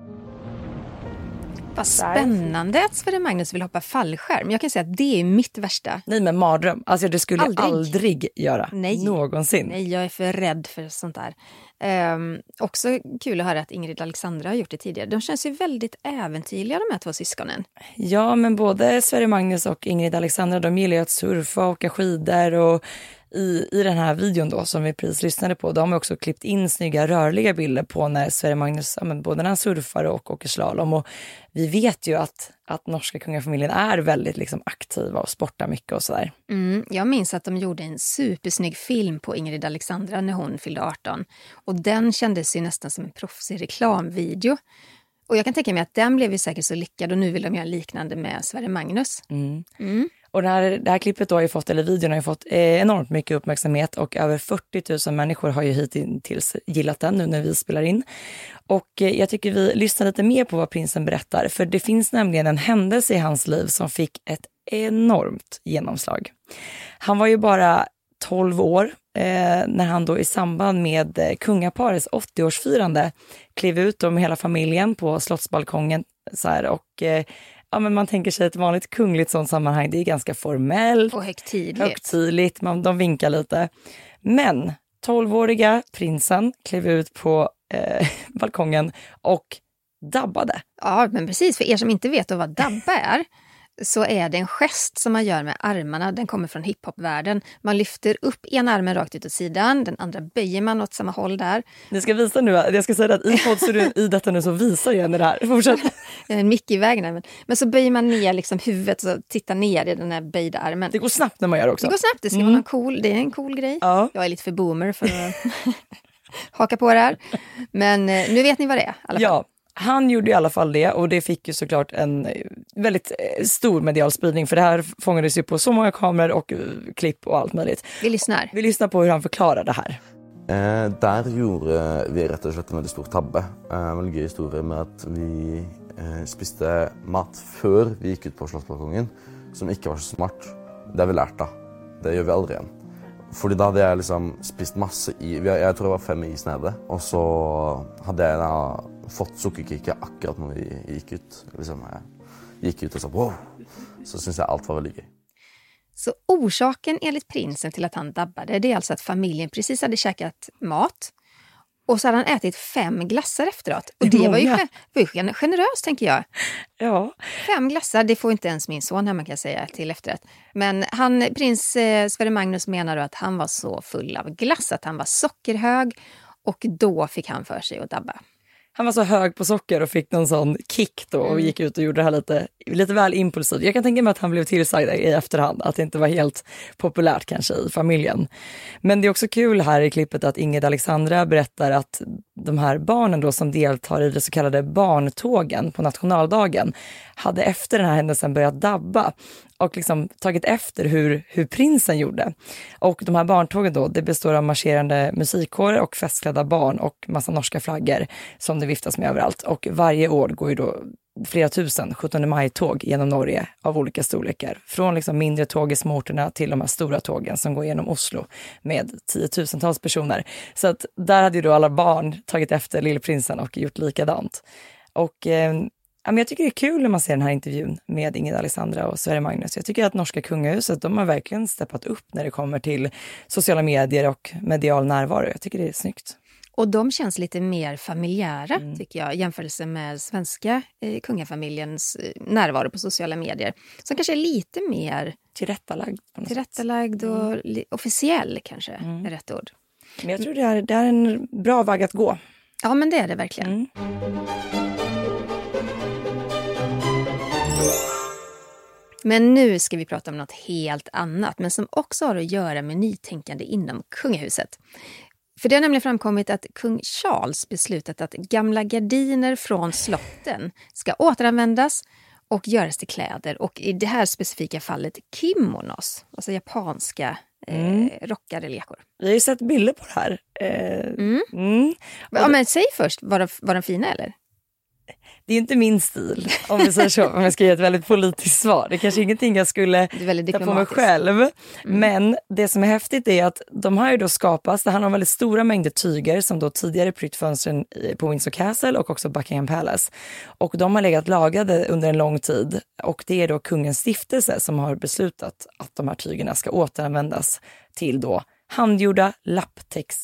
Vad spännande att Sverre Magnus vill hoppa fallskärm. Jag kan säga att det är mitt värsta. Nej, men mardröm. Alltså det skulle aldrig, aldrig göra. Nej. Någonsin. Nej, jag är för rädd för sånt där. Um, också kul att höra att Ingrid Alexandra har gjort det tidigare. De känns ju väldigt äventyrliga de här två syskonen. Ja, men både Sverre Magnus och Ingrid Alexandra, de gillar ju att surfa och åka skidor och I, i den här videon då som vi precis lyssnade på, de har också klippt in snygga rörliga bilder på när Sverre Magnus, ja, men både när han surfar och åker slalom. Och vi vet ju att, att norska kungafamiljen är väldigt liksom aktiva och sportar mycket och sådär. Mm, jag minns att de gjorde en supersnygg film på Ingrid Alexandra när hon fyllde arton. Och den kändes ju nästan som en proffsig reklamvideo. Och jag kan tänka mig att den blev ju säkert så lyckad och nu vill de göra liknande med Sverre Magnus. Mm. Mm. Och det här, det här klippet då har ju fått, eller videon har ju fått eh, enormt mycket uppmärksamhet och över fyrtio tusen människor har ju hittills gillat den nu när vi spelar in. Och eh, jag tycker vi lyssnar lite mer på vad prinsen berättar, för det finns nämligen en händelse i hans liv som fick ett enormt genomslag. Han var ju bara tolv år eh, när han då i samband med eh, kungaparets åttioårsfirande klev ut med hela familjen på slottsbalkongen så här, och eh, ja, men man tänker sig ett vanligt kungligt sånt sammanhang. Det är ganska formellt. Och högtidligt. Högtidligt. Man, de vinkar lite. Men tolvåriga prinsen klev ut på eh, balkongen och dabbade. Ja, men precis. För er som inte vet vad dabba är, så är det en gest som man gör med armarna. Den kommer från hiphopvärlden. Man lyfter upp en armen rakt ut åt sidan. Den andra böjer man åt samma håll där. Ni ska visa nu. Jag ska säga att i poddstudion i detta nu så visar jag det här. Fortsätt. Jag är en mick i vägen. Men, men så böjer man ner liksom huvudet och tittar ner i den här böjda armen. Det går snabbt när man gör också. Det går snabbt. Det ska mm. vara cool. Det är en cool grej. Ja. Jag är lite för boomer för att haka på det här. Men nu vet ni vad det är. I alla fall. Ja. Han gjorde i alla fall det och det fick ju såklart en väldigt stor medial spridning för det här fångades ju på så många kameror och klipp och allt möjligt. Vi lyssnar. Vi lyssnar på hur han förklarar det här. Eh, där gjorde vi rätt och slett en väldigt stor tabbe. Eh, en väldigt gøy historia med att vi eh, spiste mat før vi gick ut på slottsbalkongen som inte var så smart. Det har vi lärt då. Det gör vi aldrig igen. För då hade jag liksom spist masse i, jag tror det var fem is nede, och så hade jag da fått sukkerkake akkurat när vi gick ut. Liksom, jag gick ut och sa wow, så syns jag allt var väldigt gøy. Så orsaken enligt prinsen till att han dabbade, det är alltså att familjen precis hade käkat mat och så hade han ätit fem glassar efteråt. Och det var ju, var ju generöst, tänker jag. Ja. Fem glassar, det får inte ens min son här, man kan säga, till efterrätt. Men han, prins eh, Sverre Magnus menar då att han var så full av glass att han var sockerhög och då fick han för sig att dabba. Han var så hög på socker och fick någon sån kick då och mm. gick ut och gjorde det här lite, lite väl impulsivt. Jag kan tänka mig att han blev tillsagd i efterhand, att det inte var helt populärt kanske i familjen. Men det är också kul här i klippet att Ingrid Alexandra berättar att de här barnen då som deltar i det så kallade barntågen på nationaldagen hade efter den här händelsen börjat dabba och liksom tagit efter hur, hur prinsen gjorde. Och de här barntågen då, det består av marscherande musikkårer och festklädda barn och massa norska flaggor som det viftas med överallt. Och varje år går ju då flera tusen sjuttonde maj-tåg genom Norge av olika storlekar. Från liksom mindre tåg i småorterna till de här stora tågen som går genom Oslo med tiotusentals personer. Så att där hade ju då alla barn tagit efter Lillprinsen och gjort likadant. Och eh, jag tycker det är kul när man ser den här intervjun med Ingrid Alexandra och Sverre Magnus. Jag tycker att norska kungahuset, de har verkligen steppat upp när det kommer till sociala medier och medial närvaro. Jag tycker det är snyggt. Och de känns lite mer familjära, mm. tycker jag, i jämförelse med svenska eh, kungafamiljens eh, närvaro på sociala medier. Som kanske är lite mer tillrättalagd, på något tillrättalagd sätt. Och mm. officiell kanske mm. är rätt ord. Men jag tror det är, det är en bra väg att gå. Ja, men det är det verkligen. Mm. Men nu ska vi prata om något helt annat, men som också har att göra med nytänkande inom kungahuset. För det har nämligen framkommit att kung Charles beslutat att gamla gardiner från slotten ska återanvändas och göras till kläder. Och i det här specifika fallet kimonos, alltså japanska eh, mm. rockade lekor. Vi har ju sett bilder på det här. Eh, mm. Mm. Ja, men säg först, var de, var de fina eller? Det är inte min stil, om vi säger så, om jag ska ge ett väldigt politiskt svar. Det är kanske ingenting jag skulle ta på mig själv. Mm. Men det som är häftigt är att de har ju då skapats, det handlar om väldigt stora mängder tyger som då tidigare prytt fönstren på Windsor Castle och också Buckingham Palace. Och de har legat lagade under en lång tid. Och det är då kungens stiftelse som har beslutat att de här tygerna ska återanvändas till då handgjorda lapptäcks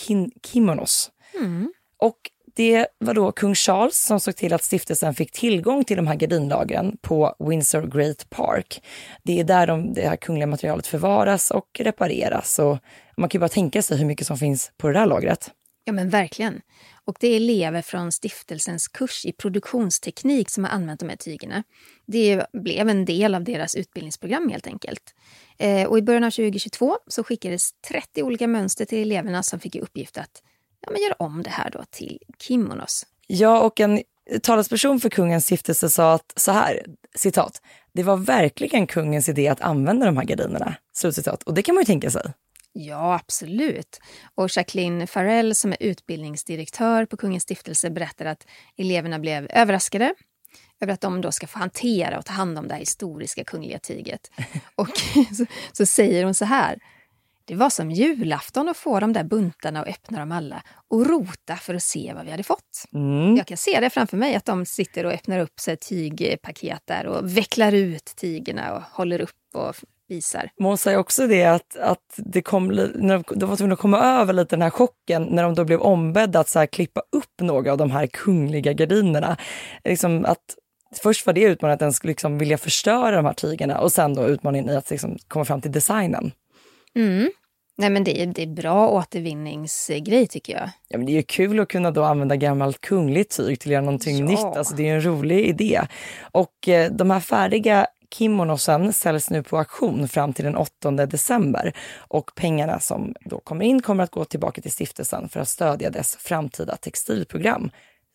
kimonos. Mm. Och det var då kung Charles som såg till att stiftelsen fick tillgång till de här gardinlagren på Windsor Great Park. Det är där de, det här kungliga materialet förvaras och repareras. Och man kan ju bara tänka sig hur mycket som finns på det där lagret. Ja, men verkligen. Och det är elever från stiftelsens kurs i produktionsteknik som har använt de här tygerna. Det blev en del av deras utbildningsprogram helt enkelt. Eh, och i början av tjugohundratjugotvå så skickades trettio olika mönster till eleverna som fick i uppgift att ja, men gör om det här då till kimonos. Ja, och en talesperson för kungens stiftelse sa att så här, citat, det var verkligen kungens idé att använda de här gardinerna, slutcitat. Och det kan man ju tänka sig. Ja, absolut. Och Jacqueline Farrell som är utbildningsdirektör på kungens stiftelse berättar att eleverna blev överraskade över att de då ska få hantera och ta hand om det här historiska kungliga tyget. Och så, så säger hon så här: det var som julafton att få de där buntarna och öppna dem alla och rota för att se vad vi hade fått. Mm. Jag kan se det framför mig att de sitter och öppnar upp sig tygpaket där och vecklar ut tygerna och håller upp och visar. Mån säger också det att, att det kom, när de, de var tvungna att komma över lite den här chocken när de då blev ombedda att så här klippa upp några av de här kungliga gardinerna. Liksom att först var det utmaningen att den skulle liksom vilja förstöra de här tygerna och sen då utmaningen i att liksom komma fram till designen. Mm. Nej, men det är, det är bra återvinningsgrej tycker jag. Ja, men det är ju kul att kunna då använda gammalt kungligt tyg till att göra någonting ja. nytt. Alltså det är en rolig idé. Och eh, de här färdiga kimonosen säljs nu på auktion fram till den åttonde december. Och pengarna som då kommer in kommer att gå tillbaka till stiftelsen för att stödja dess framtida textilprogram.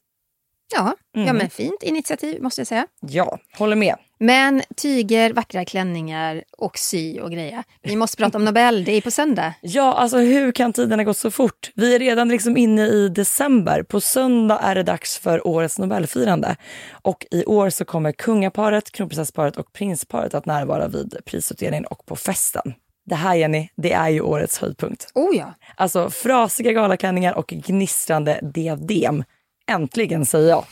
Ja, mm. ja men fint initiativ måste jag säga. Ja, håller med. Men tyger, vackra klänningar och sy och grejer. Vi måste prata om Nobel, det är på söndag. Ja, alltså hur kan tiden ha gått så fort? Vi är redan liksom inne i december. På söndag är det dags för årets Nobelfirande. Och i år så kommer kungaparet, kronprinsessparet och prinsparet att närvara vid prisutdelningen och på festen. Det här, Jenny, det är ju årets höjdpunkt. Oh ja. Alltså frasiga galaklänningar och gnistrande diadem. Äntligen, säger jag.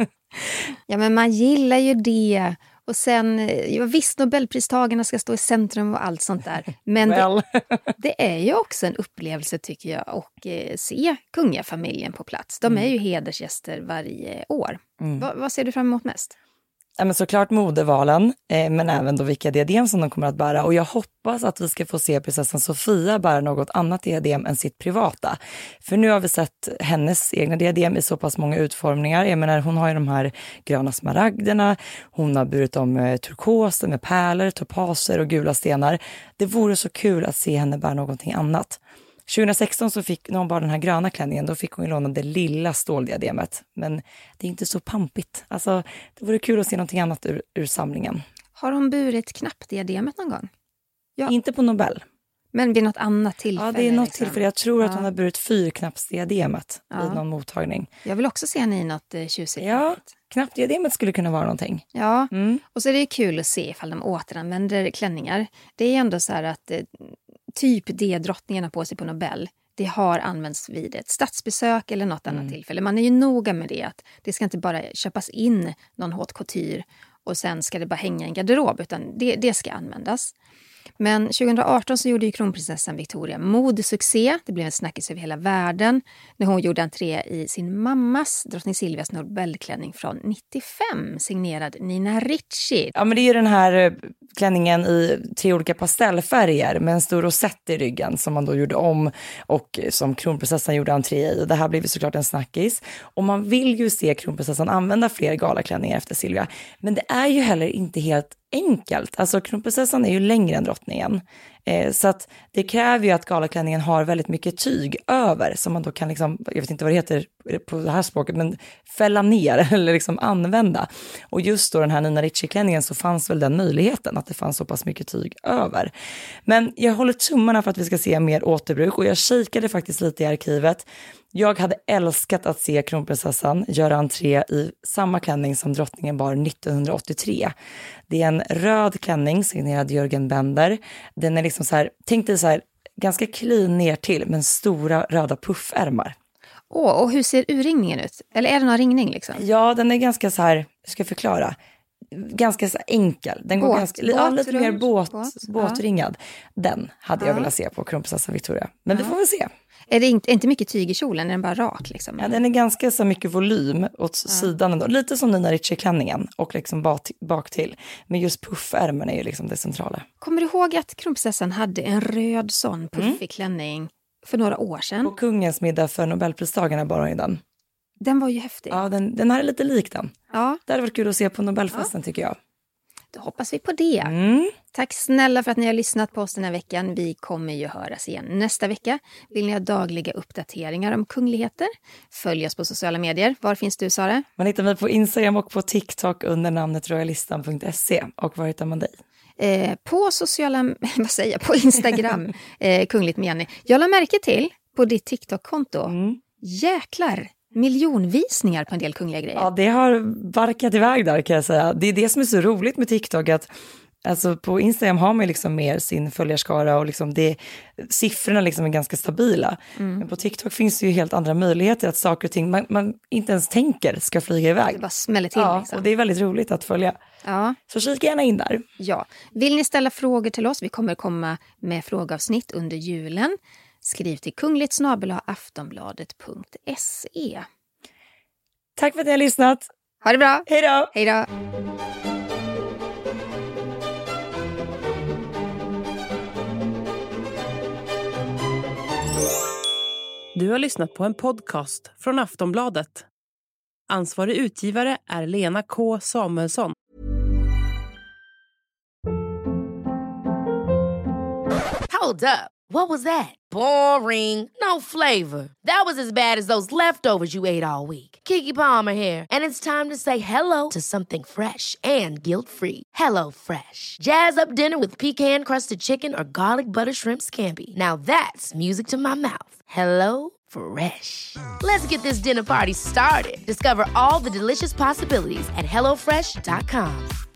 Ja, men man gillar ju det. Och sen, ja, visst, Nobelpristagarna ska stå i centrum och allt sånt där. Men well. det, det är ju också en upplevelse tycker jag att eh, se kungafamiljen på plats. De är ju hedersgäster varje år. Mm. Va, vad ser du fram emot mest? Ja, men såklart modevalen, eh, men även då vilka diadem som de kommer att bära. Och jag hoppas att vi ska få se prinsessan Sofia bära något annat diadem än sitt privata. För nu har vi sett hennes egna diadem i så pass många utformningar. Jag menar, hon har ju de här gröna smaragderna, hon har burit om eh, turkoser med pärlor, topaser och gula stenar. Det vore så kul att se henne bära någonting annat. tjugohundrasexton så fick, när hon bar den här gröna klänningen, då fick hon ju låna det lilla ståldiademet. Men det är inte så pampigt. Alltså, det vore kul att se någonting annat ur, ur samlingen. Har hon burit knappdiademet någon gång? Ja. Inte på Nobel. Men vid något annat tillfälle? Ja, det är något liksom. tillfälle. Jag tror ja. att hon har burit fyrknappsdiademet ja. vid någon mottagning. Jag vill också se henne i något eh, tjusigt. Ja, knappdiademet skulle kunna vara någonting. Ja, mm. och så är det kul att se ifall de återanvänder klänningar. Det är ändå så här att eh, typ det drottningarna på sig på Nobel, det har använts vid ett statsbesök eller något annat mm. tillfälle. Man är ju noga med det, att det ska inte bara köpas in någon haute couture och sen ska det bara hänga i en garderob, utan det, det ska användas. Men tjugo arton så gjorde ju kronprinsessan Victoria modesuccé. Det blev en snackis över hela världen när hon gjorde entré i sin mammas, drottning Silvias Nobelklänning från nittiofem, signerad Nina Ricci. Ja, men det är ju den här klänningen i tre olika pastellfärger med en stor rosett i ryggen som man då gjorde om och som kronprinsessan gjorde entré i. Och det här blev ju såklart en snackis. Och man vill ju se kronprinsessan använda fler galaklänningar efter Silvia. Men det är ju heller inte helt enkelt. Alltså kronprinsessan är ju längre än drottningen. Eh, så att det kräver ju att galaklänningen har väldigt mycket tyg över som man då kan liksom, jag vet inte vad det heter på det här språket, men fälla ner eller liksom använda. Och just då den här Nina Ricci-klänningen så fanns väl den möjligheten att det fanns så pass mycket tyg över. Men jag håller tummarna för att vi ska se mer återbruk och jag kikade faktiskt lite i arkivet. Jag hade älskat att se kronprinsessan göra entré i samma klänning som drottningen bar nittonhundraåttiotre. Det är en röd klänning signerad Jörgen Bender. Den är liksom så här, tänk dig så här, ganska clean ner till men stora röda puffärmar. Åh, oh, och hur ser urringningen ut? Eller är det någon ringning liksom? Ja, den är ganska så här, jag ska förklara. Ganska så enkel. Den båt, går ganska, båt, ja, lite mer båt, båt, båtringad. Den hade ja. jag velat se på kronprinsessan Victoria. Men ja. vi får väl se. Är det inte, inte mycket tyg i kjolen? Är den bara rak liksom? Ja, den är ganska så mycket volym åt ja. sidan ändå. Lite som Nina Ricci-klänningen och liksom bak, bak till. Men just puffärmen är ju liksom det centrala. Kommer du ihåg att kronprinsessan hade en röd sån puffig mm. klänning för några år sedan? På kungens middag för Nobelpristagarna bara i den. Den var ju häftig. Ja, den, den här är lite lik den. Ja. Det hade varit kul att se på Nobelfesten ja. tycker jag. Då hoppas vi på det. Mm. Tack snälla för att ni har lyssnat på oss den här veckan. Vi kommer ju höras igen nästa vecka. Vill ni ha dagliga uppdateringar om kungligheter? Följ oss på sociala medier. Var finns du, Sara? Man hittar mig på Instagram och på TikTok under namnet royalistan punkt se. Och var hittar man dig? Eh, på sociala, vad säger jag, på Instagram, eh, kungligt med Jenny. Jag la märke till på ditt TikTok-konto. Mm. Jäklar! Miljonvisningar på en del kungliga grejer. Ja, det har barkat iväg där kan jag säga. Det är det som är så roligt med TikTok, att alltså på Instagram har man liksom mer sin följarskara och liksom det, siffrorna liksom är ganska stabila. Mm. Men på TikTok finns det ju helt andra möjligheter att saker och ting man, man inte ens tänker ska flyga iväg. Det bara smäller till. Ja, liksom. Och det är väldigt roligt att följa. Ja. Så kika gärna in där. Ja. Vill ni ställa frågor till oss? Vi kommer komma med frågeavsnitt under julen. Skriv till kungligt snabel-a aftonbladet punkt se. Tack för att ni har lyssnat. Ha det bra. Hej då. Hej då. Du har lyssnat på en podcast från Aftonbladet. Ansvarig utgivare är Lena K. Samuelsson. Hold up. What was that? Boring. No flavor. That was as bad as those leftovers you ate all week. Keke Palmer here. And it's time to say hello to something fresh and guilt-free. Hello Fresh. Jazz up dinner with pecan-crusted chicken or garlic butter shrimp scampi. Now that's music to my mouth. Hello Fresh. Let's get this dinner party started. Discover all the delicious possibilities at hello fresh dot com.